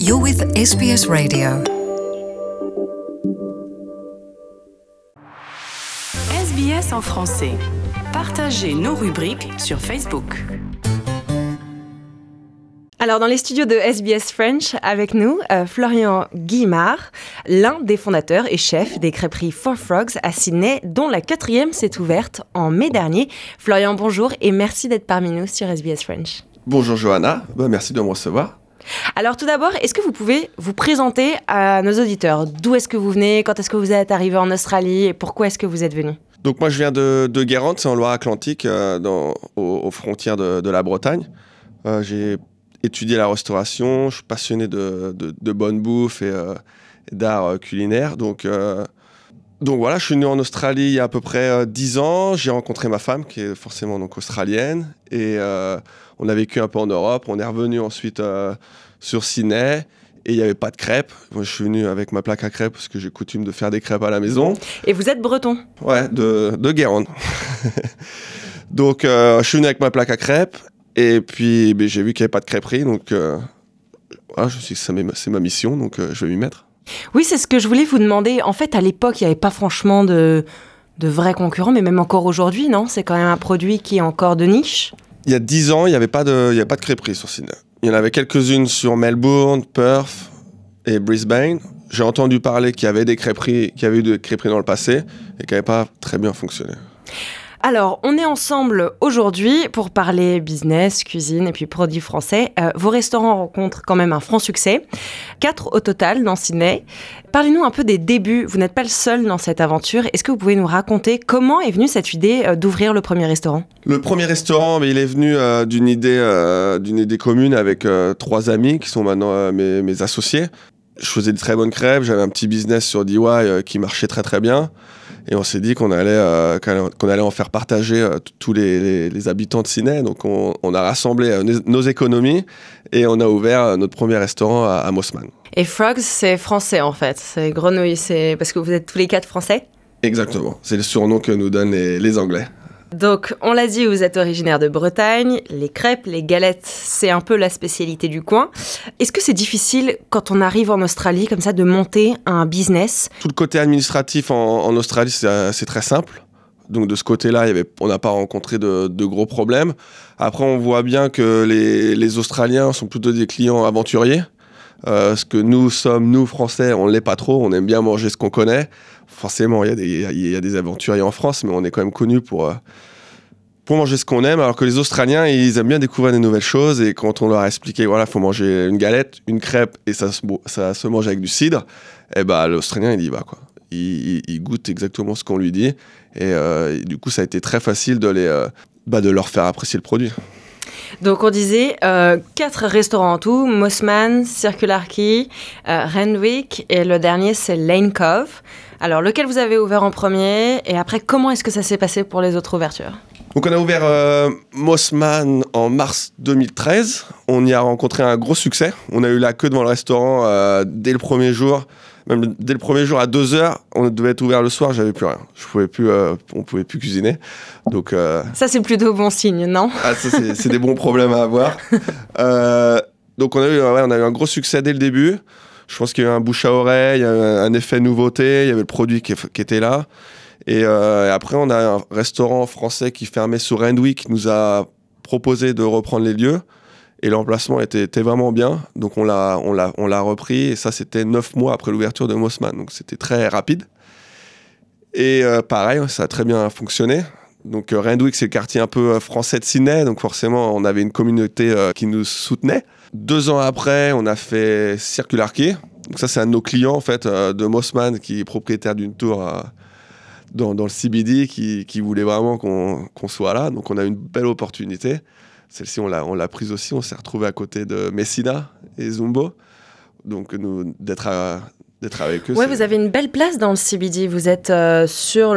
You're with SBS Radio. SBS en français. Partagez nos rubriques sur Facebook. Alors, dans les studios de SBS French, avec nous, Florian Guillemard, l'un des fondateurs et chefs des crêperies Four Frogs à Sydney, dont la 4e s'est ouverte en mai dernier. Florian, bonjour et merci d'être parmi nous sur SBS French. Bonjour Johanna, merci de me recevoir. Alors tout d'abord, est-ce que vous pouvez vous présenter à nos auditeurs ? D'où est-ce que vous venez ? Quand est-ce que vous êtes arrivé en Australie ? Et pourquoi est-ce que vous êtes venu ? Donc moi je viens de Guérande, c'est en Loire-Atlantique, aux frontières de la Bretagne. J'ai étudié la restauration, je suis passionné de bonne bouffe et d'art culinaire. Donc voilà, je suis né en Australie il y a à peu près 10 ans. J'ai rencontré ma femme qui est forcément donc australienne et on a vécu un peu en Europe. On est revenu ensuite sur Sydney et il n'y avait pas de crêpes. Moi, je suis venu avec ma plaque à crêpes parce que j'ai coutume de faire des crêpes à la maison. Et vous êtes breton ? Ouais, de Guérande. Donc je suis venu avec ma plaque à crêpes et puis j'ai vu qu'il n'y avait pas de crêperie. Donc voilà, je me suis dit c'est ma mission, donc je vais m'y mettre. Oui, c'est ce que je voulais vous demander. En fait, à l'époque, il n'y avait pas franchement de vrais concurrents, mais même encore aujourd'hui, non ? C'est quand même un produit qui est encore de niche. Il y a 10 ans, il n'y avait pas de crêperie sur Sydney. Il y en avait quelques-unes sur Melbourne, Perth et Brisbane. J'ai entendu parler qu'il y avait qu'il y avait eu des crêperies dans le passé et qui n'avaient pas très bien fonctionné. Alors, on est ensemble aujourd'hui pour parler business, cuisine et puis produits français. Vos restaurants rencontrent quand même un franc succès. 4 au total dans Sydney. Parlez-nous un peu des débuts. Vous n'êtes pas le seul dans cette aventure. Est-ce que vous pouvez nous raconter comment est venue cette idée d'ouvrir le premier restaurant ? Le premier restaurant, il est venu d'une idée commune avec 3 amis qui sont maintenant mes associés. Je faisais de très bonnes crêpes. J'avais un petit business sur DIY qui marchait très très bien. Et on s'est dit qu'on allait en faire partager tous les habitants de Sydney. Donc on a rassemblé nos économies et on a ouvert notre premier restaurant à Mossman. Et Frogs, c'est français en fait. C'est grenouille, c'est parce que vous êtes tous les 4 français ? Exactement. C'est le surnom que nous donnent les Anglais. Donc, on l'a dit, vous êtes originaire de Bretagne. Les crêpes, les galettes, c'est un peu la spécialité du coin. Est-ce que c'est difficile, quand on arrive en Australie, comme ça, de monter un business ? Tout le côté administratif en Australie, c'est très simple. Donc, de ce côté-là, on n'a pas rencontré de gros problèmes. Après, on voit bien que les Australiens sont plutôt des clients aventuriers. Ce que nous sommes, nous, Français, on ne l'est pas trop. On aime bien manger ce qu'on connaît. Forcément, il y a des aventuriers en France, mais on est quand même connus pour manger ce qu'on aime, alors que les Australiens, ils aiment bien découvrir des nouvelles choses. Et quand on leur a expliqué, voilà, il faut manger une galette, une crêpe, et ça se mange avec du cidre, l'Australien, il y va, quoi. Il goûte exactement ce qu'on lui dit. Et du coup, ça a été très facile de leur faire apprécier le produit. Donc on disait 4 restaurants en tout, Mossman, Circular Quay, Randwick et le dernier c'est Lane Cove. Alors lequel vous avez ouvert en premier et après comment est-ce que ça s'est passé pour les autres ouvertures ? Donc on a ouvert Mossman en mars 2013, on y a rencontré un gros succès, on a eu la queue devant le restaurant dès le premier jour. Même dès le premier jour à 2h, on devait être ouvert le soir, j'avais plus rien. On pouvait plus cuisiner. Donc, ça, c'est plutôt bon signe, non ? Ah, ça, c'est des bons problèmes à avoir. Donc, on a eu un gros succès dès le début. Je pense qu'il y a eu un bouche à oreille, il y a eu un effet nouveauté, il y avait le produit qui était là. Et après, on a un restaurant français qui fermait sur Randwick qui nous a proposé de reprendre les lieux. Et l'emplacement était vraiment bien, donc on l'a repris, et ça c'était 9 mois après l'ouverture de Mossman, donc c'était très rapide. Et pareil, ça a très bien fonctionné. Donc Randwick, c'est le quartier un peu français de Sydney, donc forcément on avait une communauté qui nous soutenait. 2 ans après, on a fait Circular Quay, donc ça c'est un de nos clients en fait, de Mossman, qui est propriétaire d'une tour dans le CBD, qui voulait vraiment qu'on soit là, donc on a eu une belle opportunité. Celle-ci, on l'a prise aussi. On s'est retrouvé à côté de Messina et Zumbo. Donc, d'être avec eux. Oui, vous avez une belle place dans le CBD. Vous êtes sur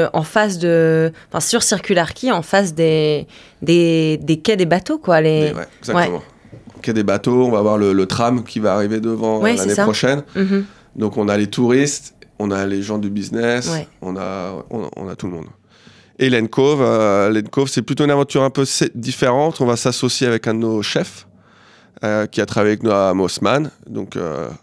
Circular Quay, en face des quais des bateaux, quoi. Exactement. Quai des bateaux, on va avoir le tram qui va arriver devant l'année prochaine. Mm-hmm. Donc, on a les touristes, on a les gens du business, on a tout le monde. Et Lane Cove, c'est plutôt une aventure un peu différente. On va s'associer avec un de nos chefs qui a travaillé avec nous à Mossman. Donc,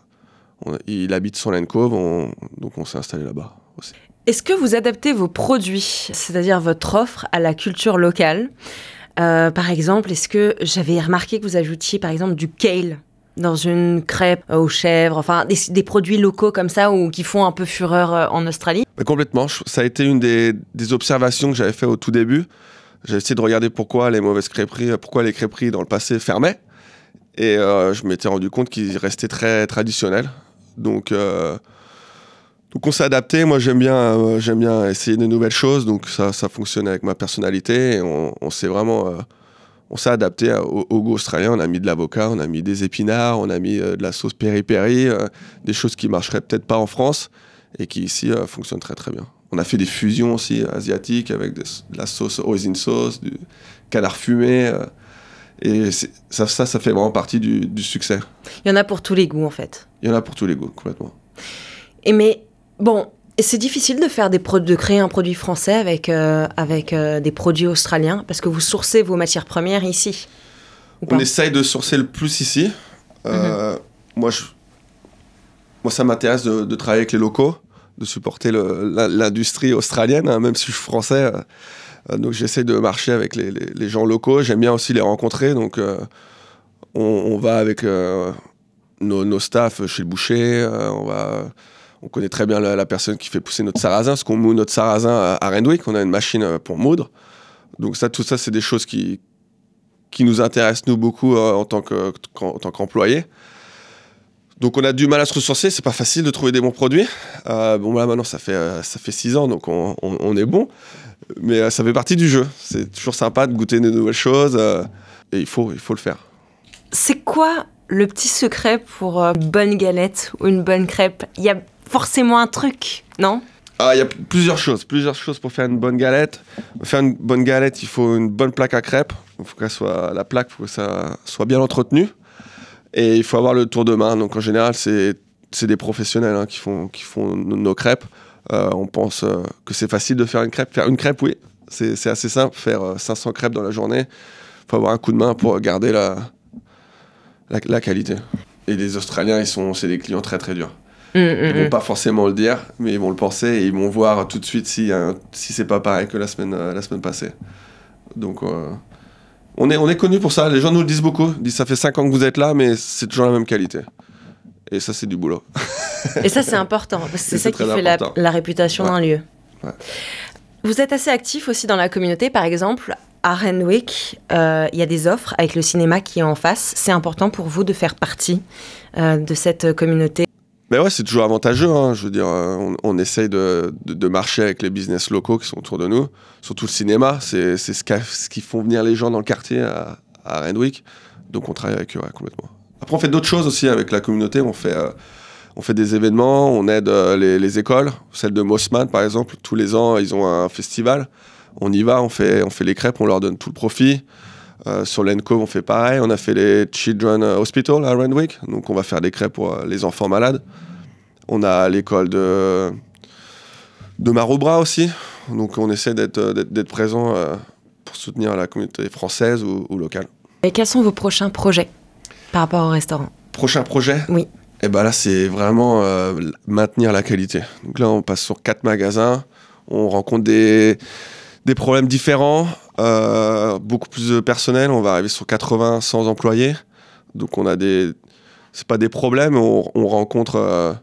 il habite sur Lane Cove, donc on s'est installé là-bas aussi. Est-ce que vous adaptez vos produits, c'est-à-dire votre offre, à la culture locale ? Par exemple, est-ce que j'avais remarqué que vous ajoutiez par exemple du kale dans une crêpe aux chèvres, enfin des produits locaux comme ça ou qui font un peu fureur en Australie ? Complètement, ça a été une des observations que j'avais fait au tout début. J'ai essayé de regarder pourquoi les crêperies dans le passé fermaient. Et je m'étais rendu compte qu'ils restaient très traditionnels. Donc on s'est adapté. Moi, j'aime bien essayer de nouvelles choses. Donc ça fonctionne avec ma personnalité. Et on s'est adapté au goût australien. On a mis de l'avocat, on a mis des épinards, on a mis de la sauce peri-peri, des choses qui marcheraient peut-être pas en France et qui ici fonctionnent très très bien. On a fait des fusions aussi asiatiques avec de la sauce hoisin sauce, du canard fumé. Et ça fait vraiment partie du succès. Il y en a pour tous les goûts en fait. Il y en a pour tous les goûts, complètement. Mais bon, c'est difficile de créer un produit français avec des produits australiens parce que vous sourcez vos matières premières ici. On essaye de sourcer le plus ici. Moi, ça m'intéresse de travailler avec les locaux, de supporter l'industrie australienne, hein, même si je suis français. Donc j'essaie de marcher avec les gens locaux. J'aime bien aussi les rencontrer. Donc on va avec nos staffs chez le boucher. On connaît très bien la personne qui fait pousser notre sarrasin, parce qu'on moud notre sarrasin à Randwick. On a une machine pour moudre. Donc tout ça, c'est des choses qui nous intéressent, nous, beaucoup en tant qu'employés. Donc on a du mal à se ressourcer, c'est pas facile de trouver des bons produits. Là maintenant ça fait 6 ans, donc on est bon. Mais ça fait partie du jeu. C'est toujours sympa de goûter de nouvelles choses et il faut le faire. C'est quoi le petit secret pour une bonne galette ou une bonne crêpe ? Il y a forcément un truc, non ? Il y a plusieurs choses pour faire une bonne galette. Pour faire une bonne galette, il faut une bonne plaque à crêpes. Il faut que ça soit bien entretenu. Et il faut avoir le tour de main. Donc en général, c'est des professionnels qui font nos crêpes. On pense que c'est facile de faire une crêpe. Faire une crêpe, oui, c'est assez simple. Faire 500 crêpes dans la journée, il faut avoir un coup de main pour garder la qualité. Et les Australiens, c'est des clients très très durs. Ils vont pas forcément le dire, mais ils vont le penser et ils vont voir tout de suite si c'est pas pareil que la semaine passée. Donc on est connus pour ça. Les gens nous le disent beaucoup. Ils disent ça fait 5 ans que vous êtes là, mais c'est toujours la même qualité. Et ça, c'est du boulot. Et ça, c'est important, parce que c'est ça qui fait la réputation d'un lieu. Ouais. Vous êtes assez actif aussi dans la communauté. Par exemple, à Randwick, il y a des offres avec le cinéma qui est en face. C'est important pour vous de faire partie de cette communauté. Mais ouais, c'est toujours avantageux. Hein. Je veux dire, on essaye de marcher avec les business locaux qui sont autour de nous. Surtout le cinéma, c'est ce qui font venir les gens dans le quartier à Randwick. Donc on travaille avec eux complètement. Après, on fait d'autres choses aussi avec la communauté. On fait des événements, on aide les écoles. Celle de Mossman, par exemple, tous les ans, ils ont un festival. On y va, on fait les crêpes, on leur donne tout le profit. Sur Lane Cove, on fait pareil. On a fait les Children's Hospital à Randwick. Donc, on va faire des crêpes pour les enfants malades. On a l'école de Maroubra aussi. Donc, on essaie d'être présent pour soutenir la communauté française ou locale. Et quels sont vos prochains projets par rapport au restaurant ? Prochain projet ? Oui. Et là, c'est vraiment maintenir la qualité. Donc là, on passe sur 4 magasins. On rencontre des problèmes différents, beaucoup plus de personnel. On va arriver sur 80, 100 employés. Donc on a c'est pas des problèmes, on rencontre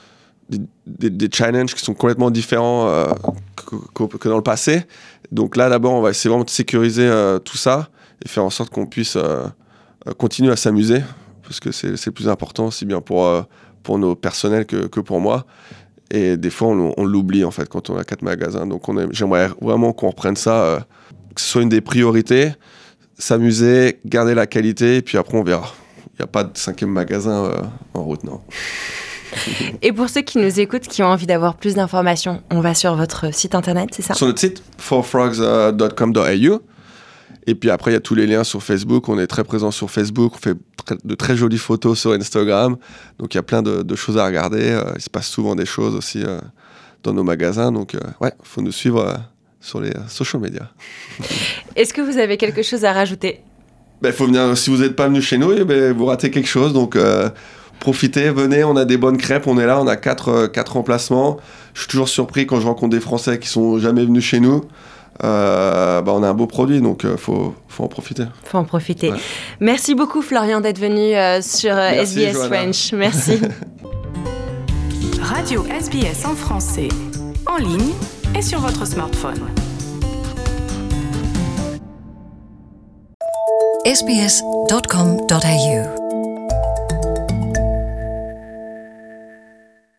des challenges qui sont complètement différents que dans le passé. Donc là, d'abord, on va essayer vraiment de sécuriser tout ça et faire en sorte qu'on puisse continuer à s'amuser, parce que c'est le plus important, aussi bien pour nos personnels que pour moi. Et des fois, on l'oublie, en fait, quand on a 4 magasins. Donc, j'aimerais vraiment qu'on reprenne ça, que ce soit une des priorités, s'amuser, garder la qualité, et puis après, on verra. Il n'y a pas de 5e magasin en route, non. Et pour ceux qui nous écoutent, qui ont envie d'avoir plus d'informations, on va sur votre site internet, c'est ça ? Sur notre site, fourfrogs.com.au. Et puis après, il y a tous les liens sur Facebook. On est très présent sur Facebook. On fait de très jolies photos sur Instagram. Donc, il y a plein de choses à regarder. Il se passe souvent des choses aussi dans nos magasins. Donc, il faut nous suivre sur les social media. Est-ce que vous avez quelque chose à rajouter ? faut venir. Si vous n'êtes pas venu chez nous, vous ratez quelque chose. Donc, profitez, venez. On a des bonnes crêpes. On est là. On a 4 emplacements. Je suis toujours surpris quand je rencontre des Français qui sont jamais venus chez nous. On a un beau produit, donc faut en profiter. Faut en profiter. Ouais. Merci beaucoup, Florian, d'être venu sur SBS Johanna. French. Merci. Radio SBS en français, en ligne et sur votre smartphone. sbs.com.au